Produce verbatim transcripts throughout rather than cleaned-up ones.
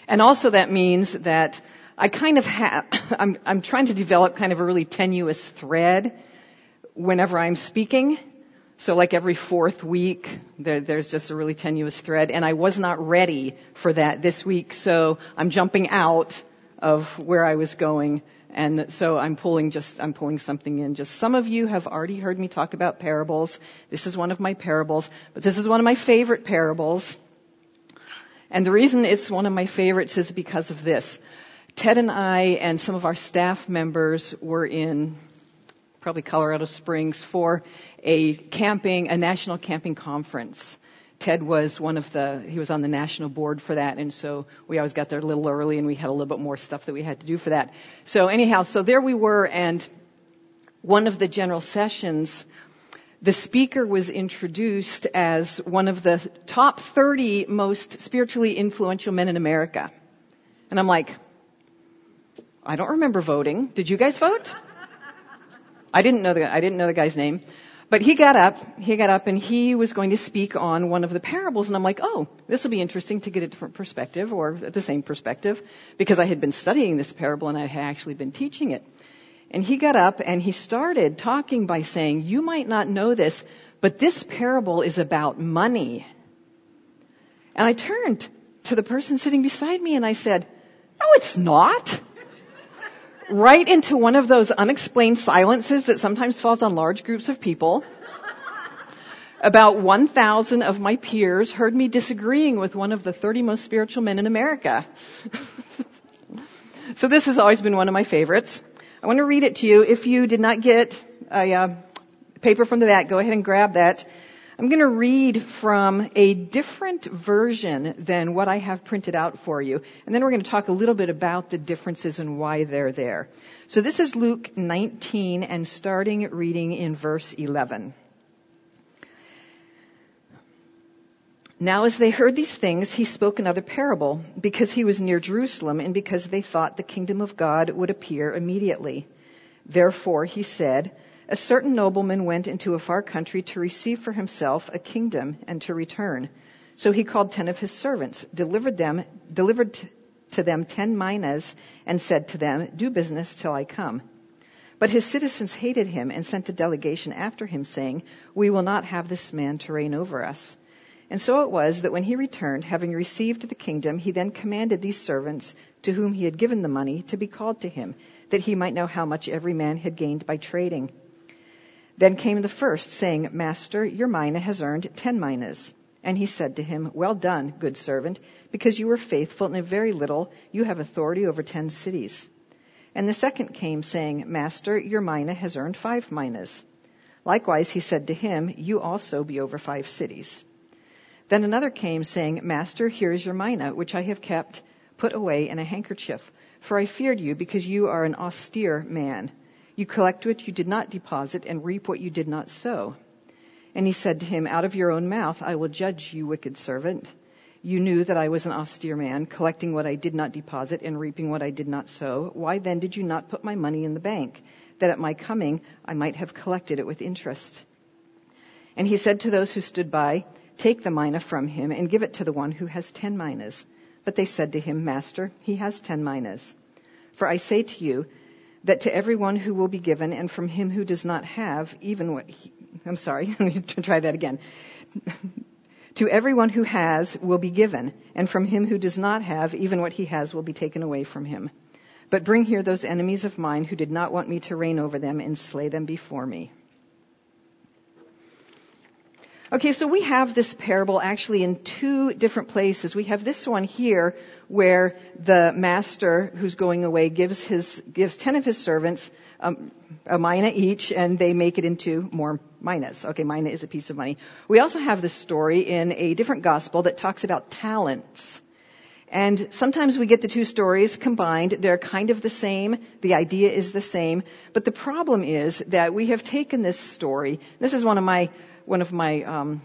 And also that means that I kind of have, I'm, I'm trying to develop kind of a really tenuous thread whenever I'm speaking. So like every fourth week, there, there's just a really tenuous thread. And I was not ready for that this week, so I'm jumping out of where I was going. And so I'm pulling just, I'm pulling something in. Just some of you have already heard me talk about parables. This is one of my parables, but this is one of my favorite parables. And the reason it's one of my favorites is because of this. Ted and I and some of our staff members were in probably Colorado Springs for a camping, a national camping conference. Ted was one of the, he was on the national board for that, and so we always got there a little early, and we had a little bit more stuff that we had to do for that. So anyhow, so there we were, and one of the general sessions, the speaker was introduced as one of the top thirty most spiritually influential men in America. And I'm like, I don't remember voting. Did you guys vote? I didn't know the, I didn't know the guy's name. But he got up, he got up and he was going to speak on one of the parables, and I'm like, oh, this will be interesting to get a different perspective, or the same perspective, because I had been studying this parable and I had actually been teaching it. And he got up and he started talking by saying, you might not know this, but this parable is about money. And I turned to the person sitting beside me and I said, no, it's not. Right into one of those unexplained silences that sometimes falls on large groups of people. About one thousand of my peers heard me disagreeing with one of the thirty most spiritual men in America. So this has always been one of my favorites. I want to read it to you. If you did not get a uh, paper from the back, go ahead and grab that. I'm going to read from a different version than what I have printed out for you. And then we're going to talk a little bit about the differences and why they're there. So this is Luke nineteen, and starting reading in verse eleven. Now as they heard these things, he spoke another parable, because he was near Jerusalem and because they thought the kingdom of God would appear immediately. Therefore he said, a certain nobleman went into a far country to receive for himself a kingdom and to return. So he called ten of his servants, delivered them, delivered to them ten minas, and said to them, do business till I come. But his citizens hated him and sent a delegation after him, saying, we will not have this man to reign over us. And so it was that when he returned, having received the kingdom, he then commanded these servants, to whom he had given the money, to be called to him, that he might know how much every man had gained by trading. Then came the first, saying, Master, your mina has earned ten minas. And he said to him, well done, good servant, because you were faithful in a very little, you have authority over ten cities. And the second came, saying, Master, your mina has earned five minas. Likewise he said to him, you also be over five cities. Then another came, saying, Master, here is your mina, which I have kept put away in a handkerchief. For I feared you, because you are an austere man. You collect what you did not deposit and reap what you did not sow. And he said to him, out of your own mouth I will judge you, wicked servant. You knew that I was an austere man, collecting what I did not deposit and reaping what I did not sow. Why then did you not put my money in the bank, that at my coming I might have collected it with interest? And he said to those who stood by, take the mina from him and give it to the one who has ten minas. But they said to him, Master, he has ten minas. For I say to you, that to everyone who will be given, and from him who does not have, even what he, I'm sorry, let me try that again. To everyone who has will be given, and from him who does not have, even what he has will be taken away from him. But bring here those enemies of mine who did not want me to reign over them, and slay them before me. Okay, so we have this parable actually in two different places. We have this one here where the master who's going away gives his gives ten of his servants um, a mina each, and they make it into more minas. Okay, mina is a piece of money. We also have this story in a different gospel that talks about talents. And sometimes we get the two stories combined. They're kind of the same. The idea is the same. But the problem is that we have taken this story. This is one of my One of my, um,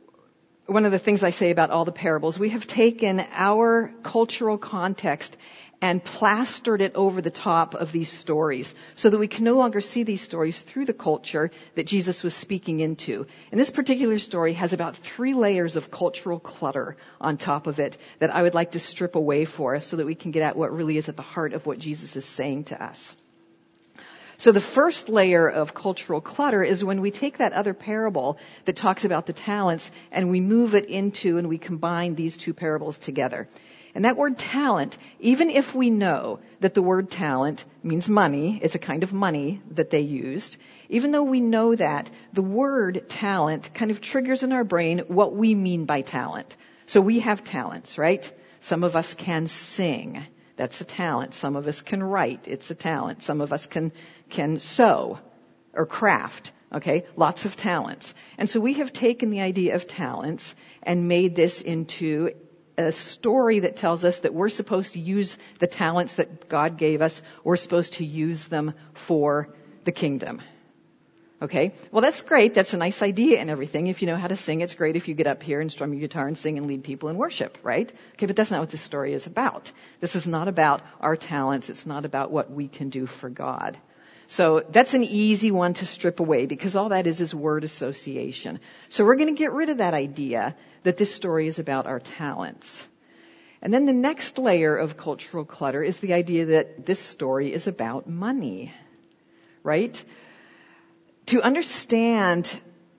one of the things I say about all the parables, we have taken our cultural context and plastered it over the top of these stories so that we can no longer see these stories through the culture that Jesus was speaking into. And this particular story has about three layers of cultural clutter on top of it that I would like to strip away for us so that we can get at what really is at the heart of what Jesus is saying to us. So the first layer of cultural clutter is when we take that other parable that talks about the talents and we move it into and we combine these two parables together. And that word talent, even if we know that the word talent means money, it's a kind of money that they used, even though we know that, the word talent kind of triggers in our brain what we mean by talent. So we have talents, right? Some of us can sing. That's a talent. Some of us can write. It's a talent. Some of us can, can sew or craft. Okay? Lots of talents. And so we have taken the idea of talents and made this into a story that tells us that we're supposed to use the talents that God gave us. We're supposed to use them for the kingdom. Okay? Well, that's great. That's a nice idea and everything. If you know how to sing, it's great if you get up here and strum your guitar and sing and lead people in worship, right? Okay, but that's not what this story is about. This is not about our talents. It's not about what we can do for God. So that's an easy one to strip away because all that is is word association. So we're going to get rid of that idea that this story is about our talents. And then the next layer of cultural clutter is the idea that this story is about money, right? To understand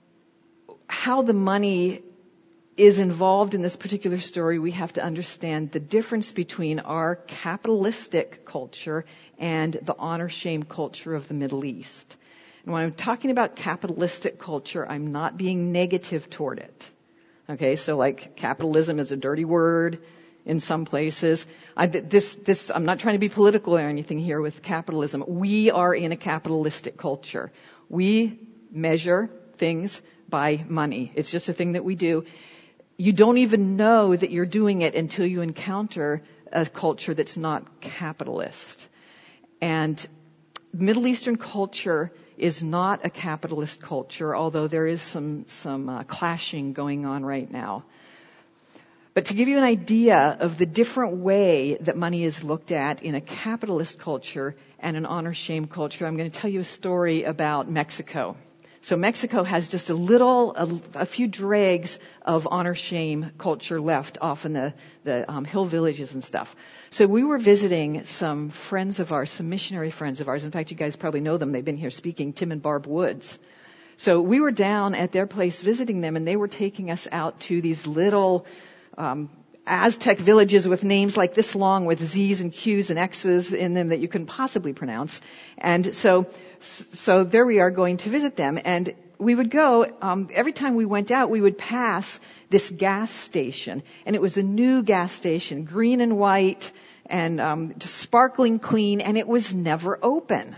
how the money is involved in this particular story, we have to understand the difference between our capitalistic culture and the honor-shame culture of the Middle East. And when I'm talking about capitalistic culture, I'm not being negative toward it. Okay, so like capitalism is a dirty word in some places. I, this, this, I'm not trying to be political or anything here with capitalism. We are in a capitalistic culture. We measure things by money. It's just a thing that we do. You don't even know that you're doing it until you encounter a culture that's not capitalist. And Middle Eastern culture is not a capitalist culture, although there is some, some uh, clashing going on right now. But to give you an idea of the different way that money is looked at in a capitalist culture and an honor-shame culture, I'm going to tell you a story about Mexico. So Mexico has just a little, a, a few dregs of honor-shame culture left off in the, the um, hill villages and stuff. So we were visiting some friends of ours, some missionary friends of ours. In fact, you guys probably know them. They've been here speaking, Tim and Barb Woods. So we were down at their place visiting them, and they were taking us out to these little um, Aztec villages with names like this long with Z's and Q's and X's in them that you couldn't possibly pronounce. And so, so there we are going to visit them. And we would go, um, every time we went out, we would pass this gas station. And it was a new gas station, green and white and um, just sparkling clean, and it was never open.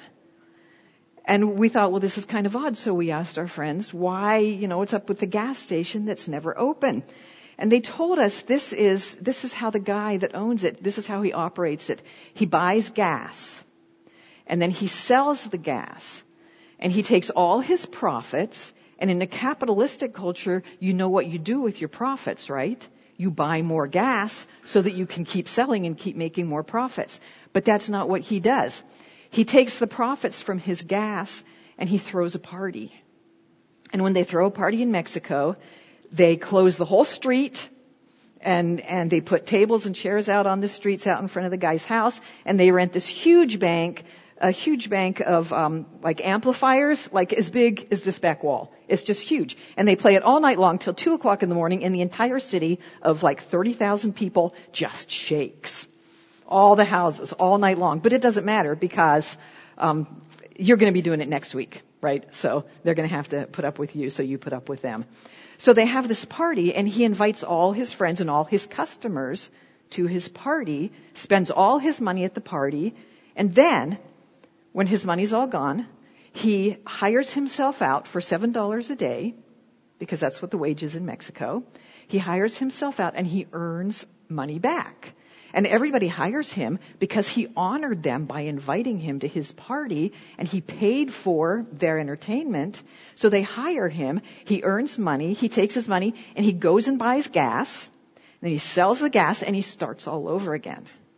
And we thought, well, this is kind of odd. So we asked our friends, why, you know, what's up with the gas station that's never open? And they told us this is, this is how the guy that owns it, this is how he operates it. He buys gas, and then he sells the gas, and he takes all his profits, and in a capitalistic culture, you know what you do with your profits, right? You buy more gas so that you can keep selling and keep making more profits. But that's not what he does. He takes the profits from his gas, and he throws a party. And when they throw a party in Mexico, they close the whole street, and and they put tables and chairs out on the streets out in front of the guy's house, and they rent this huge bank, a huge bank of um like amplifiers, like as big as this back wall. It's just huge. And they play it all night long till two o'clock in the morning, and the entire city of like thirty thousand people just shakes. All the houses, all night long. But it doesn't matter because um you're going to be doing it next week, right? So they're going to have to put up with you, so you put up with them. So they have this party, and he invites all his friends and all his customers to his party, spends all his money at the party, and then, when his money's all gone, he hires himself out for seven dollars a day, because that's what the wage is in Mexico. He hires himself out, and he earns money back. And everybody hires him because he honored them by inviting him to his party, and he paid for their entertainment. So they hire him. He earns money. He takes his money, and he goes and buys gas. And then he sells the gas, and he starts all over again.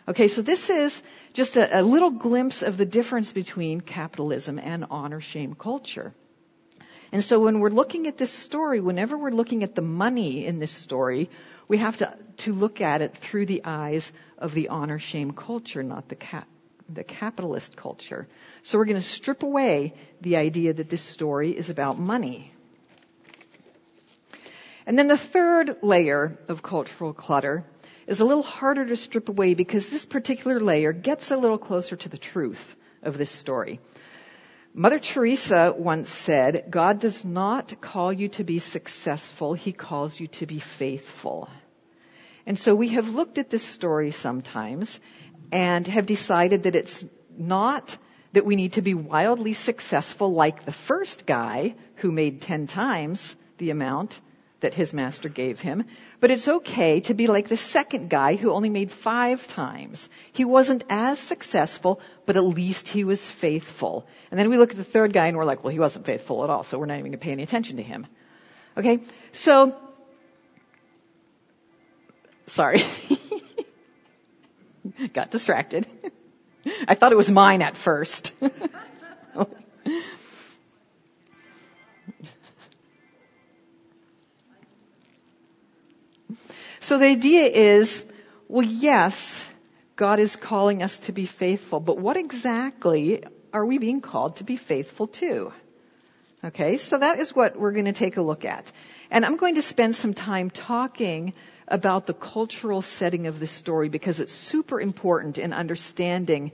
Okay, so this is just a, a little glimpse of the difference between capitalism and honor-shame culture. And so when we're looking at this story, whenever we're looking at the money in this story, we have to, to look at it through the eyes of the honor-shame culture, not the cap, the capitalist culture. So we're going to strip away the idea that this story is about money. And then the third layer of cultural clutter is a little harder to strip away because this particular layer gets a little closer to the truth of this story. Mother Teresa once said, God does not call you to be successful, He calls you to be faithful. And so we have looked at this story sometimes and have decided that it's not that we need to be wildly successful like the first guy who made ten times the amount that his master gave him, but it's okay to be like the second guy who only made five times. He wasn't as successful, but at least he was faithful. And then we look at the third guy and we're like, well, he wasn't faithful at all, so we're not even going to pay any attention to him. Okay? So, sorry. Got distracted. I thought it was mine at first. So the idea is, well, yes, God is calling us to be faithful, but what exactly are we being called to be faithful to? Okay, so that is what we're going to take a look at. And I'm going to spend some time talking about the cultural setting of this story because it's super important in understanding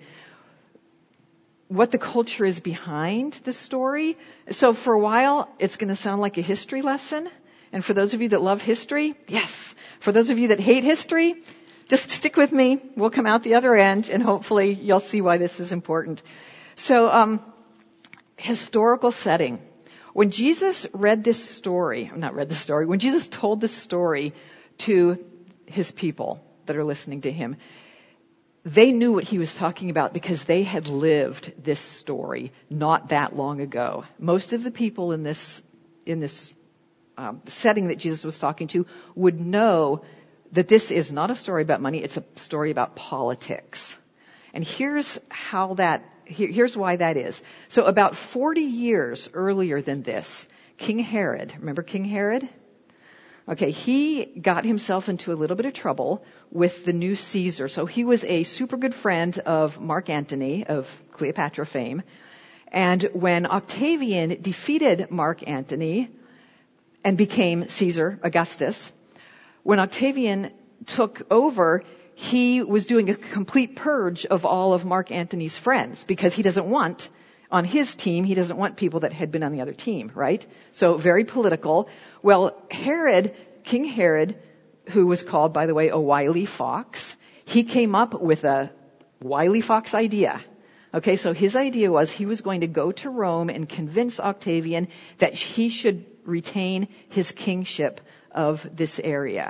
what the culture is behind the story. So for a while, it's going to sound like a history lesson. And for those of you that love history, yes. For those of you that hate history, just stick with me. We'll come out the other end and hopefully you'll see why this is important. So, um, historical setting. When Jesus read this story, not read the story, when Jesus told this story to his people that are listening to him, they knew what he was talking about because they had lived this story not that long ago. Most of the people in this, in this Um, setting that Jesus was talking to would know that this is not a story about money, it's a story about politics. And here's how that, here, here's why that is. So about forty years earlier than this, King Herod, remember King Herod? Okay, he got himself into a little bit of trouble with the new Caesar. So he was a super good friend of Mark Antony of Cleopatra fame. And when Octavian defeated Mark Antony, and became Caesar Augustus. When Octavian took over, he was doing a complete purge of all of Mark Antony's friends because he doesn't want, on his team, he doesn't want people that had been on the other team, right? So very political. Well, Herod, King Herod, who was called, by the way, a wily fox, he came up with a wily fox idea. Okay, so his idea was he was going to go to Rome and convince Octavian that he should retain his kingship of this area.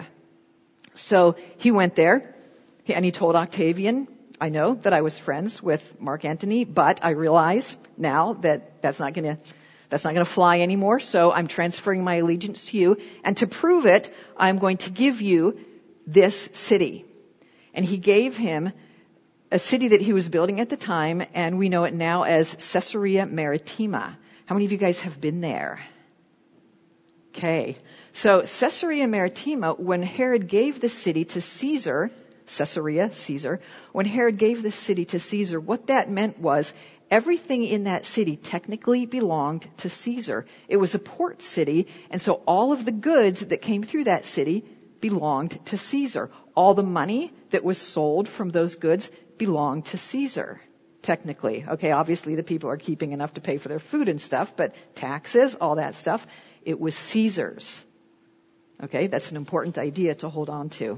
So he went there and he told Octavian, I know that I was friends with Mark Antony, but I realize now that that's not going to, that's not going to fly anymore. So I'm transferring my allegiance to you. And to prove it, I'm going to give you this city. And he gave him a city that he was building at the time, and we know it now as Caesarea Maritima. How many of you guys have been there? Okay. So Caesarea Maritima, when Herod gave the city to Caesar, Caesarea, Caesar, when Herod gave the city to Caesar, what that meant was everything in that city technically belonged to Caesar. It was a port city, and so all of the goods that came through that city belonged to Caesar. All the money that was sold from those goods belonged to Caesar, technically. Okay, obviously the people are keeping enough to pay for their food and stuff, but taxes, all that stuff, it was Caesar's. Okay, that's an important idea to hold on to.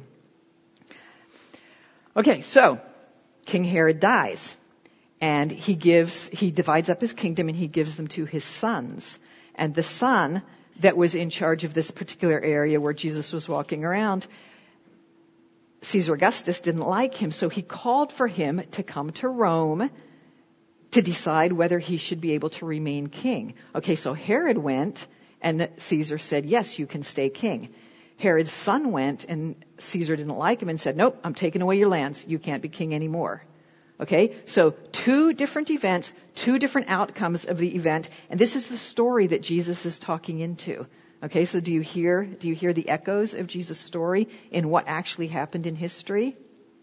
Okay, so King Herod dies, and he gives, he divides up his kingdom and he gives them to his sons. And the son that was in charge of this particular area where Jesus was walking around, Caesar Augustus didn't like him, so he called for him to come to Rome to decide whether he should be able to remain king. Okay, so Herod went, and Caesar said, yes, you can stay king. Herod's son went, and Caesar didn't like him and said, nope, I'm taking away your lands. You can't be king anymore. Okay, so two different events, two different outcomes of the event, and this is the story that Jesus is talking into. Okay, so do you hear, do you hear the echoes of Jesus' story in what actually happened in history?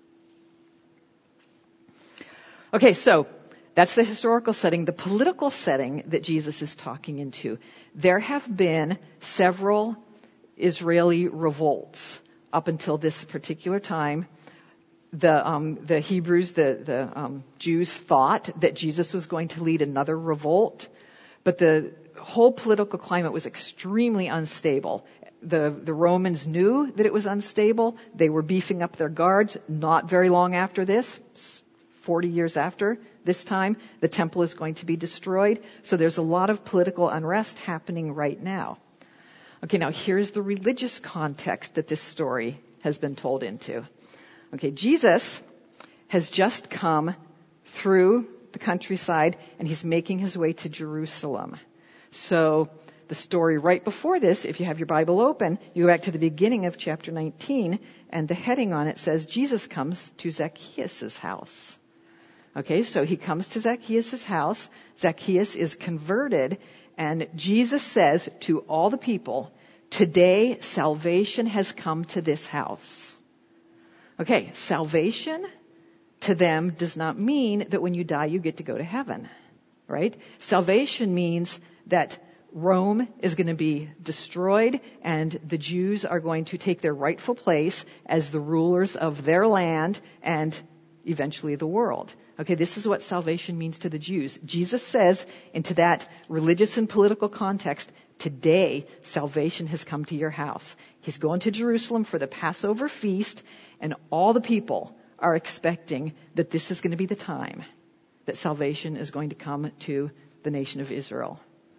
Okay, so that's the historical setting. The political setting that Jesus is talking into. There have been several Israeli revolts up until this particular time. The um, the Hebrews, the the um, Jews thought that Jesus was going to lead another revolt, but the whole political climate was extremely unstable. The the Romans knew that it was unstable. They were beefing up their guards. Not very long after this, forty years after this time, the temple is going to be destroyed. So there's a lot of political unrest happening right now. Okay, now here's the religious context that this story has been told into. Okay, Jesus has just come through the countryside and he's making his way to Jerusalem. So the story right before this, if you have your Bible open, you go back to the beginning of chapter nineteen, and the heading on it says, Jesus comes to Zacchaeus' house. Okay, so he comes to Zacchaeus' house. Zacchaeus is converted, and Jesus says to all the people, today salvation has come to this house. Okay, salvation to them does not mean that when you die you get to go to heaven, right? Salvation means that Rome is going to be destroyed and the Jews are going to take their rightful place as the rulers of their land and eventually the world. Okay, this is what salvation means to the Jews. Jesus says into that religious and political context, today salvation has come to your house. He's going to Jerusalem for the Passover feast, and all the people are expecting that this is going to be the time that salvation is going to come to the nation of Israel.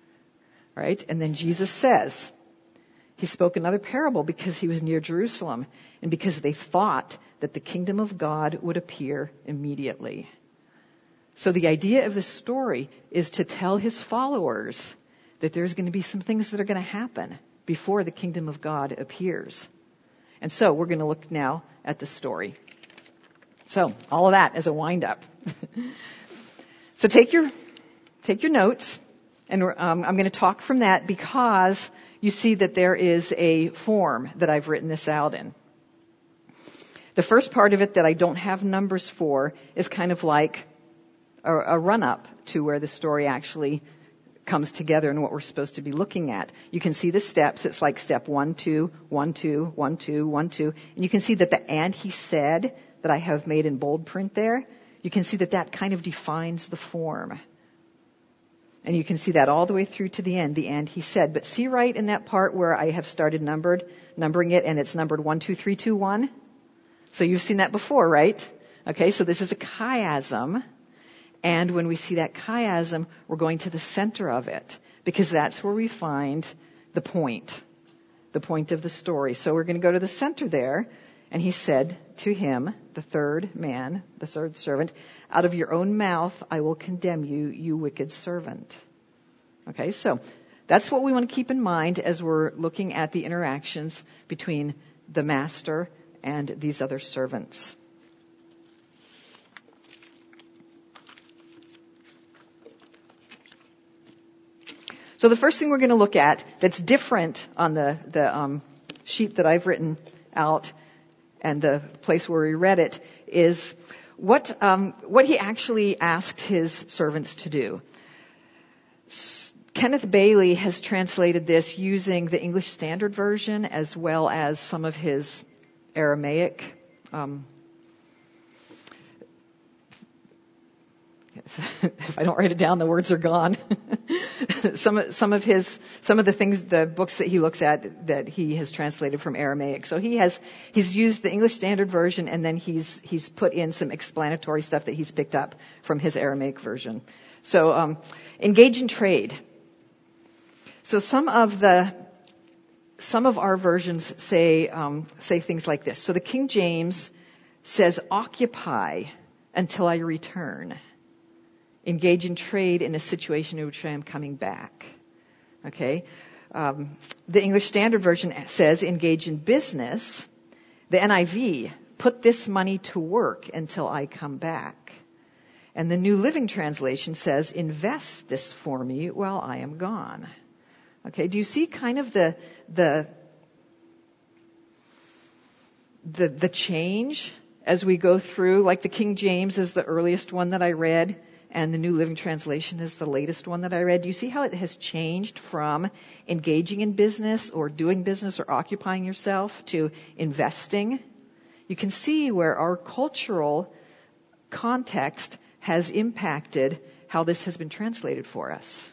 Right? And then Jesus says, he spoke another parable because he was near Jerusalem and because they thought that the kingdom of God would appear immediately. So the idea of this story is to tell his followers that there's going to be some things that are going to happen before the kingdom of God appears. And so we're going to look now at the story. So all of that as a wind up. So take your take your notes, and um, I'm going to talk from that because you see that there is a form that I've written this out in. The first part of it that I don't have numbers for is kind of like a, a run-up to where the story actually comes together and what we're supposed to be looking at. You can see the steps. It's like step one, two, one, two, one, two, one, two. And you can see that the and he said that I have made in bold print there, you can see that that kind of defines the form. And you can see that all the way through to the end, the and he said. But see right in that part where I have started numbered, numbering it, and it's numbered one, two, three, two, one? So you've seen that before, right? Okay, so this is a chiasm. And when we see that chiasm, we're going to the center of it, because that's where we find the point, the point of the story. So we're going to go to the center there. And he said to him, the third man, the third servant, out of your own mouth I will condemn you, you wicked servant. Okay, so that's what we want to keep in mind as we're looking at the interactions between the master and these other servants. So the first thing we're going to look at that's different on the, the um, sheet that I've written out and the place where we read it is what um, what he actually asked his servants to do. S- Kenneth Bailey has translated this using the English Standard Version as well as some of his Aramaic um if I don't write it down, the words are gone. some some of his some of the things, the books that he looks at, that he has translated from Aramaic. So he has he's used the English Standard Version, and then he's he's put in some explanatory stuff that he's picked up from his Aramaic version. So um, engage in trade. So some of the some of our versions say um, say things like this. So the King James says, "Occupy until I return. Engage in trade in a situation in which I am coming back." Okay. Um, the English Standard Version says engage in business. The N I V, put this money to work until I come back. And the New Living Translation says invest this for me while I am gone. Okay, do you see kind of the the the, the change as we go through? Like the King James is the earliest one that I read, and the New Living Translation is the latest one that I read. Do you see how it has changed from engaging in business or doing business or occupying yourself to investing? You can see where our cultural context has impacted how this has been translated for us.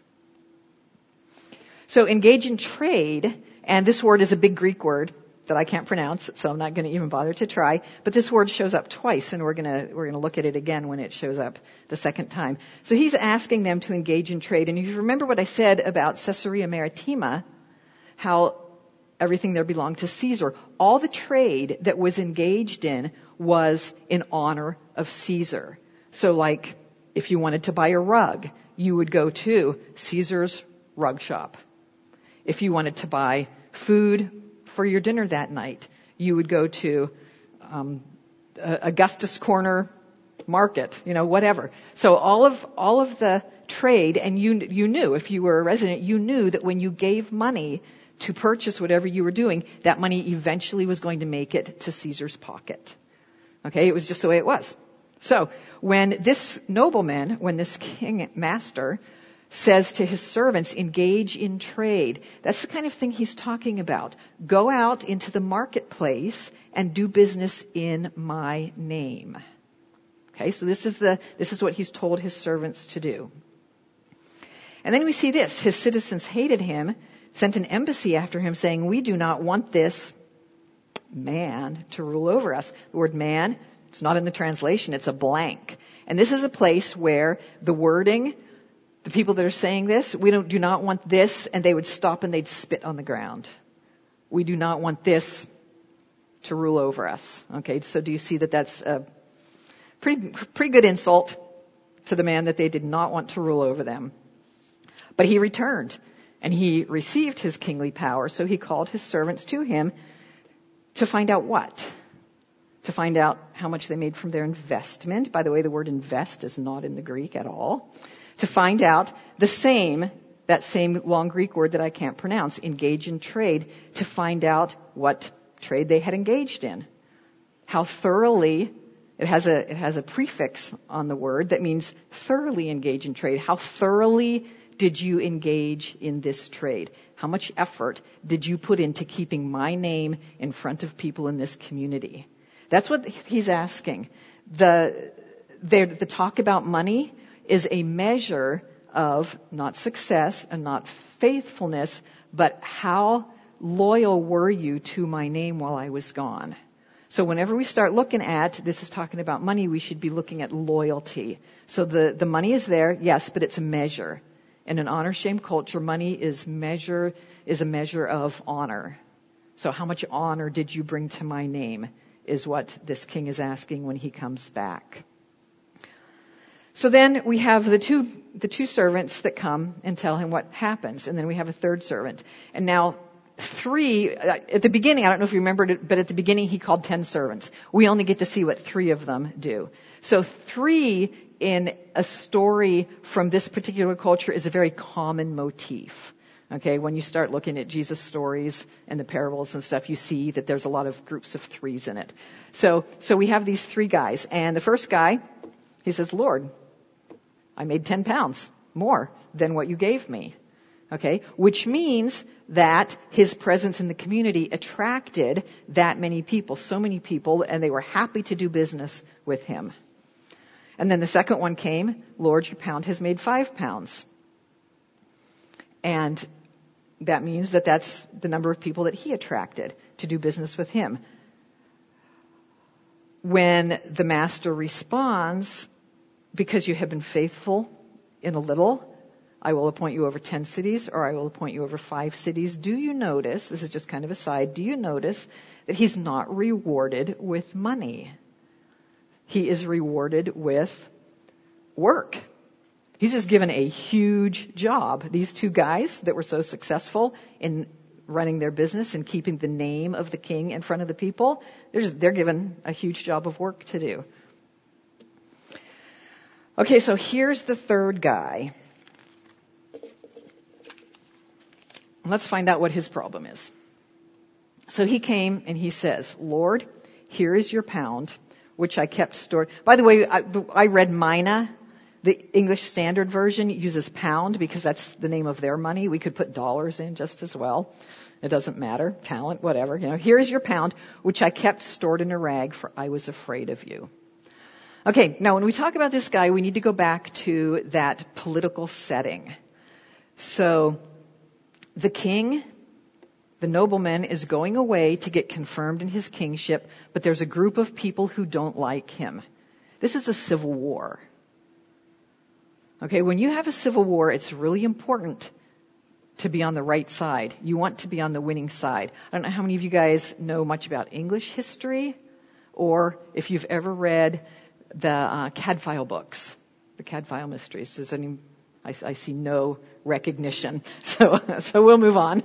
So engage in trade, and this word is a big Greek word that I can't pronounce, so I'm not going to even bother to try. But this word shows up twice, and we're going to we're going to look at it again when it shows up the second time. So he's asking them to engage in trade. And if you remember what I said about Caesarea Maritima, how everything there belonged to Caesar, all the trade that was engaged in was in honor of Caesar. So like if you wanted to buy a rug, you would go to Caesar's rug shop. If you wanted to buy food for your dinner that night, you would go to um, Augustus Corner Market, you know, whatever. So all of all of the trade, and you you knew, if you were a resident, you knew that when you gave money to purchase whatever you were doing, that money eventually was going to make it to Caesar's pocket. Okay, it was just the way it was. So when this nobleman, when this king master says to his servants, engage in trade, that's the kind of thing he's talking about. Go out into the marketplace and do business in my name. Okay, so this is the this is what he's told his servants to do. And then we see this. His citizens hated him, sent an embassy after him saying, we do not want this man to rule over us. The word man, it's not in the translation, it's a blank. And this is a place where the wording, the people that are saying this, we don't do not want this, and they would stop and they'd spit on the ground. We do not want this to rule over us. Okay, so do you see that that's a pretty pretty good insult to the man that they did not want to rule over them. But he returned, and he received his kingly power, so he called his servants to him to find out what? To find out how much they made from their investment. By the way, the word invest is not in the Greek at all. To find out the same, that same long Greek word that I can't pronounce, engage in trade, to find out what trade they had engaged in. How thoroughly, it has a, it has a prefix on the word that means thoroughly engage in trade. How thoroughly did you engage in this trade? How much effort did you put into keeping my name in front of people in this community? That's what he's asking. The, the talk about money is a measure of not success and not faithfulness, but how loyal were you to my name while I was gone? So whenever we start looking at, this is talking about money, we should be looking at loyalty. So the, the money is there, yes, but it's a measure. In an honor-shame culture, money is measure is a measure of honor. So how much honor did you bring to my name is what this king is asking when he comes back. So then we have the two the two servants that come and tell him what happens, and then we have a third servant. And now three, uh, at the beginning, I don't know if you remembered it, but at the beginning he called ten servants. We only get to see what three of them do. So three in a story from this particular culture is a very common motif. Okay, when you start looking at Jesus' stories and the parables and stuff, you see that there's a lot of groups of threes in it. So, so we have these three guys, and the first guy, he says, Lord, I made ten pounds more than what you gave me. Okay, which means that his presence in the community attracted that many people, so many people, and they were happy to do business with him. And then the second one came, Lord, your pound has made five pounds. And that means that that's the number of people that he attracted to do business with him. When the master responds, because you have been faithful in a little, I will appoint you over ten cities, or I will appoint you over five cities. Do you notice, this is just kind of a side, do you notice that he's not rewarded with money? He is rewarded with work. He's just given a huge job. These two guys that were so successful in running their business and keeping the name of the king in front of the people, they're, just, they're given a huge job of work to do. Okay, so here's the third guy. Let's find out what his problem is. So he came and he says, Lord, here is your pound, which I kept stored. By the way, I, I read Mina. The English Standard Version uses pound because that's the name of their money. We could put dollars in just as well. It doesn't matter. Talent, whatever. You know, here is your pound, which I kept stored in a rag, for I was afraid of you. Okay, now when we talk about this guy, we need to go back to that political setting. So, the king, the nobleman, is going away to get confirmed in his kingship, but there's a group of people who don't like him. This is a civil war. Okay, when you have a civil war, it's really important to be on the right side. You want to be on the winning side. I don't know how many of you guys know much about English history, or if you've ever read the uh, Cadfael books, the Cadfael mysteries. Does any? I, I see no recognition, so so we'll move on.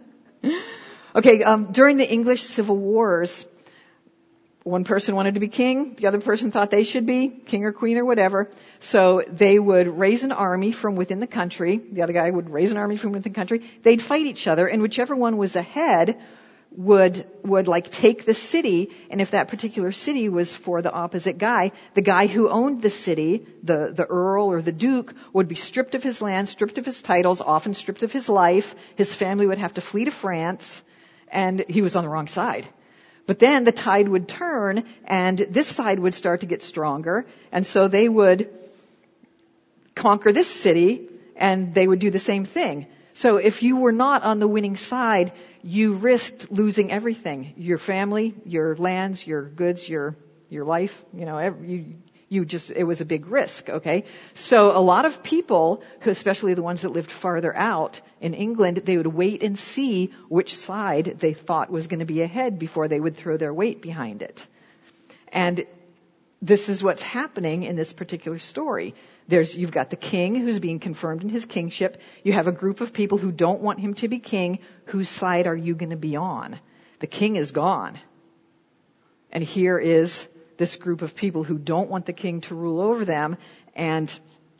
Okay, um, during the English Civil Wars, one person wanted to be king, the other person thought they should be king or queen or whatever. So they would raise an army from within the country. The other guy would raise an army from within the country. They'd fight each other, and whichever one was ahead would would like take the city. And if that particular city was for the opposite guy, the guy who owned the city, the the earl or the duke, would be stripped of his land, stripped of his titles, often stripped of his life. His family would have to flee to France, and he was on the wrong side. But then the tide would turn, and this side would start to get stronger, and so they would conquer this city, and they would do the same thing. So if you were not on the winning side, you risked losing everything. Your family, your lands, your goods, your your life, you know, every, you you just, it was a big risk, okay? So a lot of people, especially the ones that lived farther out in England, they would wait and see which side they thought was going to be ahead before they would throw their weight behind it. And this is what's happening in this particular story. There's, you've got the king who's being confirmed in his kingship. You have a group of people who don't want him to be king. Whose side are you going to be on? The king is gone. And here is this group of people who don't want the king to rule over them, and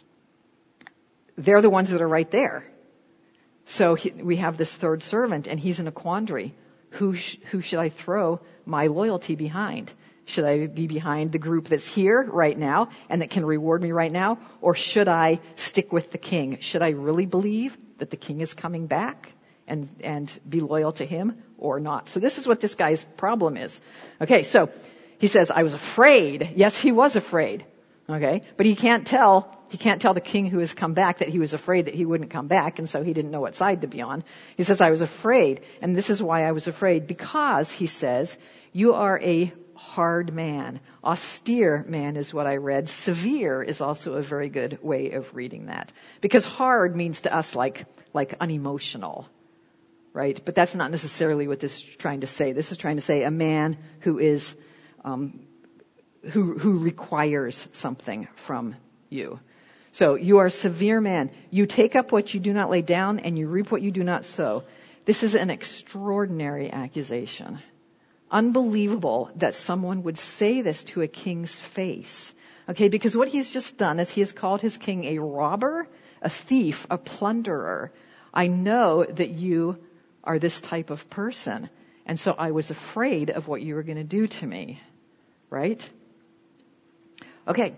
they're the ones that are right there. So he, we have this third servant, and he's in a quandary. Who sh- who should I throw my loyalty behind? Should I be behind the group that's here right now and that can reward me right now? Or should I stick with the king? Should I really believe that the king is coming back and, and be loyal to him or not? So this is what this guy's problem is. Okay, so he says, I was afraid. Yes, he was afraid. Okay, but he can't tell, he can't tell the king who has come back that he was afraid that he wouldn't come back, and so he didn't know what side to be on. He says, I was afraid, and this is why I was afraid, because, he says, you are a hard man. Austere man is what I read. Severe is also a very good way of reading that. Because hard means to us like, like unemotional, right? But that's not necessarily what this is trying to say. This is trying to say a man who is, um, who, who requires something from you. So you are a severe man. You take up what you do not lay down, and you reap what you do not sow. This is an extraordinary accusation. Unbelievable that someone would say this to a king's face. Okay, because what he's just done is he has called his king a robber, a thief, a plunderer. I know that you are this type of person, and so I was afraid of what you were going to do to me. Right? Okay.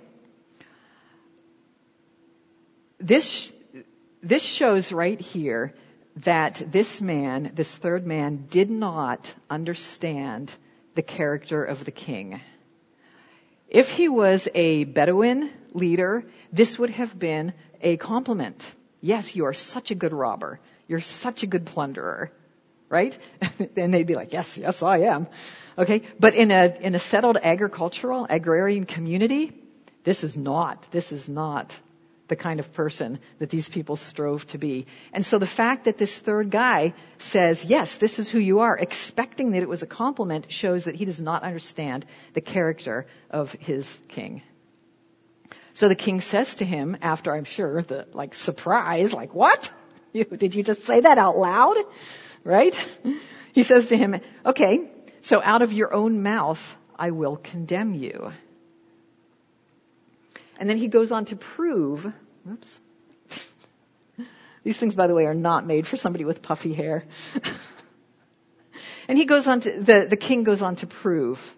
This, this shows right here that this man, this third man, did not understand the character of the king. If he was a Bedouin leader, this would have been a compliment. Yes, you are such a good robber. You're such a good plunderer. Right? And they'd be like, yes, yes, I am. Okay? But in a, in a settled agricultural, agrarian community, this is not, this is not the kind of person that these people strove to be. And so the fact that this third guy says, yes, this is who you are, expecting that it was a compliment, shows that he does not understand the character of his king. So the king says to him, after I'm sure the like surprise, like, what? You, did you just say that out loud? Right? He says to him, okay, so out of your own mouth I will condemn you. And then he goes on to prove, whoops. These things, by the way, are not made for somebody with puffy hair. And he goes on to, the, the king goes on to prove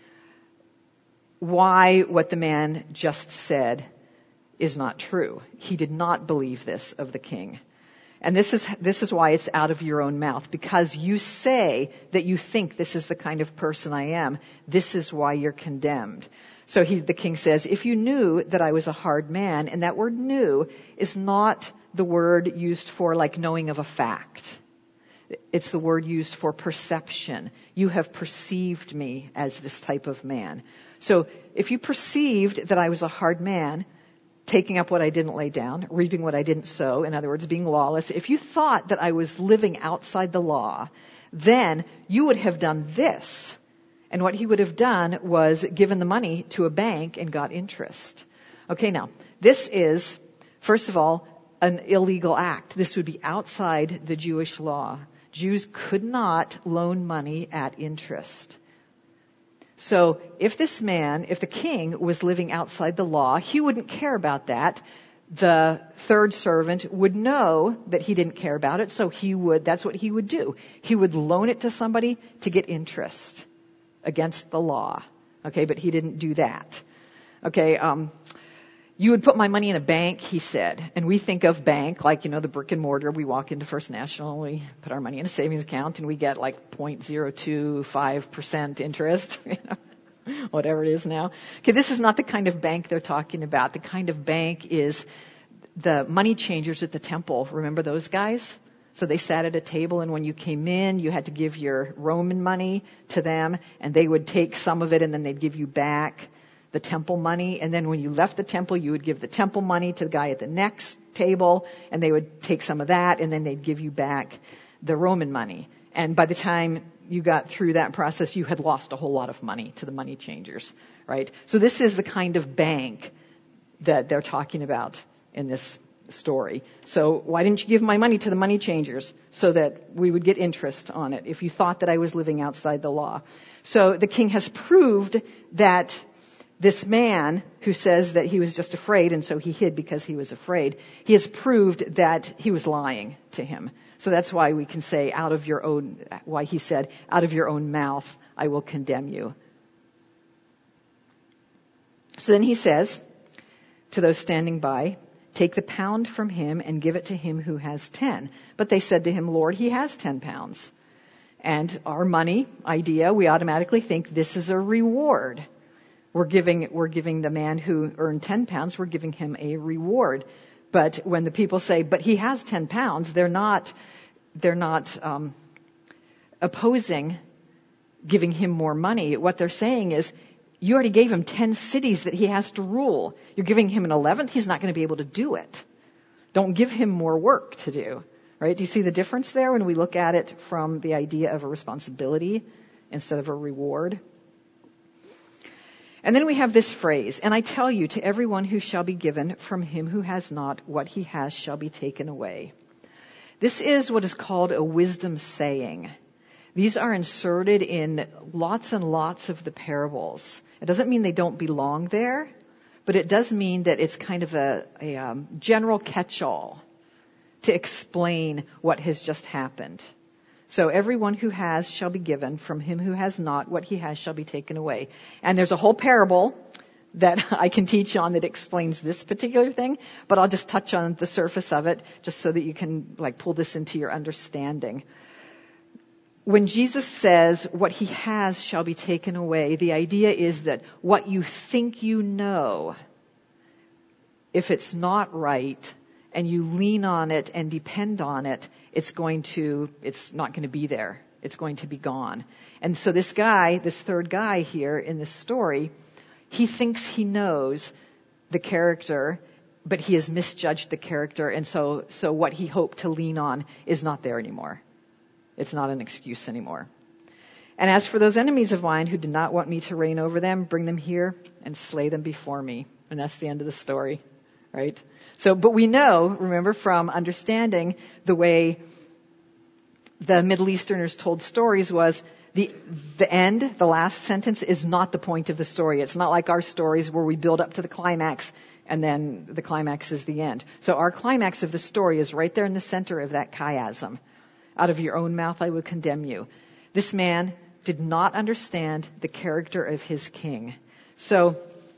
why what the man just said is not true. He did not believe this of the king. And this is, this is why it's out of your own mouth. Because you say that you think this is the kind of person I am. This is why you're condemned. So he, the king says, if you knew that I was a hard man, and that word knew is not the word used for like knowing of a fact. It's the word used for perception. You have perceived me as this type of man. So if you perceived that I was a hard man, taking up what I didn't lay down, reaping what I didn't sow, in other words, being lawless, if you thought that I was living outside the law, then you would have done this. And what he would have done was given the money to a bank and got interest. Okay, now, this is, first of all, an illegal act. This would be outside the Jewish law. Jews could not loan money at interest. So if this man, if the king was living outside the law, he wouldn't care about that. The third servant would know that he didn't care about it, so he would, that's what he would do. He would loan it to somebody to get interest against the law. Okay, but he didn't do that. Okay, um, you would put my money in a bank, he said. And we think of bank like, you know, the brick and mortar. We walk into First National, we put our money in a savings account, and we get like zero point zero two five percent interest, you know, whatever it is now. Okay, this is not the kind of bank they're talking about. The kind of bank is the money changers at the temple. Remember those guys? So they sat at a table, and when you came in, you had to give your Roman money to them, and they would take some of it, and then they'd give you back the temple money. And then when you left the temple, you would give the temple money to the guy at the next table, and they would take some of that, and then they'd give you back the Roman money. And by the time you got through that process, you had lost a whole lot of money to the money changers, right? So this is the kind of bank that they're talking about in this story. So why didn't you give my money to the money changers so that we would get interest on it if you thought that I was living outside the law? So the king has proved that this man who says that he was just afraid and so he hid because he was afraid, he has proved that he was lying to him. So that's why we can say out of your own, why he said, out of your own mouth I will condemn you. So then he says to those standing by, take the pound from him and give it to him who has ten. But they said to him, Lord, he has ten pounds. And our money idea, we automatically think this is a reward. We're giving, we're giving the man who earned ten pounds, we're giving him a reward. But when the people say, but he has ten pounds, they're not, they're not, um, opposing giving him more money. What they're saying is, you already gave him ten cities that he has to rule. You're giving him an eleventh, he's not going to be able to do it. Don't give him more work to do. Right? Do you see the difference there when we look at it from the idea of a responsibility instead of a reward? And then we have this phrase, and I tell you, to everyone who shall be given, from him who has not, what he has shall be taken away. This is what is called a wisdom saying. These are inserted in lots and lots of the parables. It doesn't mean they don't belong there, but it does mean that it's kind of a, a um, general catch-all to explain what has just happened. So everyone who has shall be given, from him who has not, what he has shall be taken away. And there's a whole parable that I can teach on that explains this particular thing, but I'll just touch on the surface of it just so that you can like pull this into your understanding. When Jesus says what he has shall be taken away, the idea is that what you think you know, if it's not right and you lean on it and depend on it, it's going to, it's not going to be there. It's going to be gone. And so this guy, this third guy here in this story, he thinks he knows the character, but he has misjudged the character. And so, so what he hoped to lean on is not there anymore. It's not an excuse anymore. And as for those enemies of mine who did not want me to reign over them, bring them here and slay them before me. And that's the end of the story, right? So, but we know, remember, from understanding the way the Middle Easterners told stories was the the end, the last sentence, is not the point of the story. It's not like our stories where we build up to the climax and then the climax is the end. So our climax of the story is right there in the center of that chiasm. Out of your own mouth I will condemn you. This man did not understand the character of his king. So,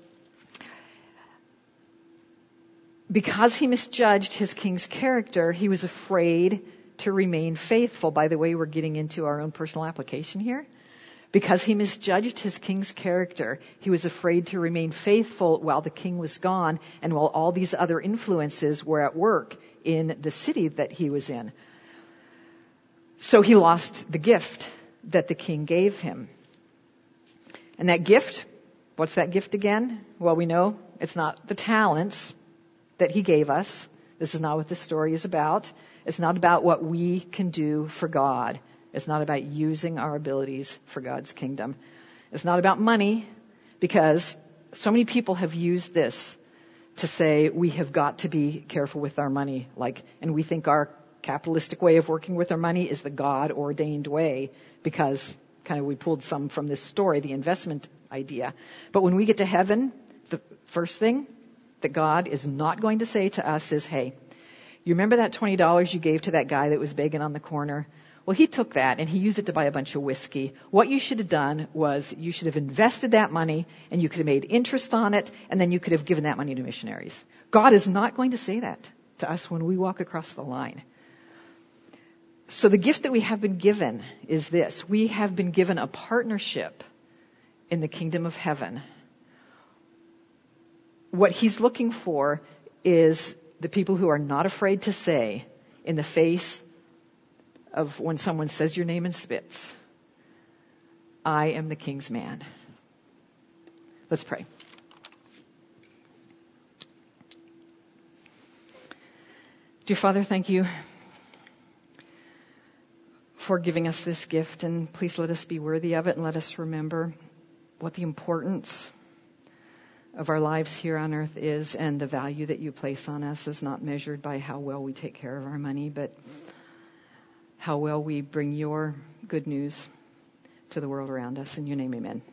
because he misjudged his king's character, he was afraid to remain faithful. By the way, we're getting into our own personal application here. Because he misjudged his king's character, he was afraid to remain faithful while the king was gone and while all these other influences were at work in the city that he was in. So he lost the gift that the king gave him. And that gift, what's that gift again? Well, we know it's not the talents that he gave us. This is not what this story is about. It's not about what we can do for God. It's not about using our abilities for God's kingdom. It's not about money, because so many people have used this to say we have got to be careful with our money. Like, and we think our capitalistic way of working with our money is the God-ordained way, because kind of we pulled some from this story, the investment idea. But when we get to heaven, the first thing that God is not going to say to us is, hey, you remember that twenty dollars you gave to that guy that was begging on the corner? Well, he took that and he used it to buy a bunch of whiskey. What you should have done was you should have invested that money and you could have made interest on it, and then you could have given that money to missionaries. God is not going to say that to us when we walk across the line. So the gift that we have been given is this. We have been given a partnership in the kingdom of heaven. What he's looking for is the people who are not afraid to say, in the face of when someone says your name and spits, I am the king's man. Let's pray. Dear Father, thank you for giving us this gift, and please let us be worthy of it, and let us remember what the importance of our lives here on earth is, and the value that you place on us is not measured by how well we take care of our money, but how well we bring your good news to the world around us. In your name, amen.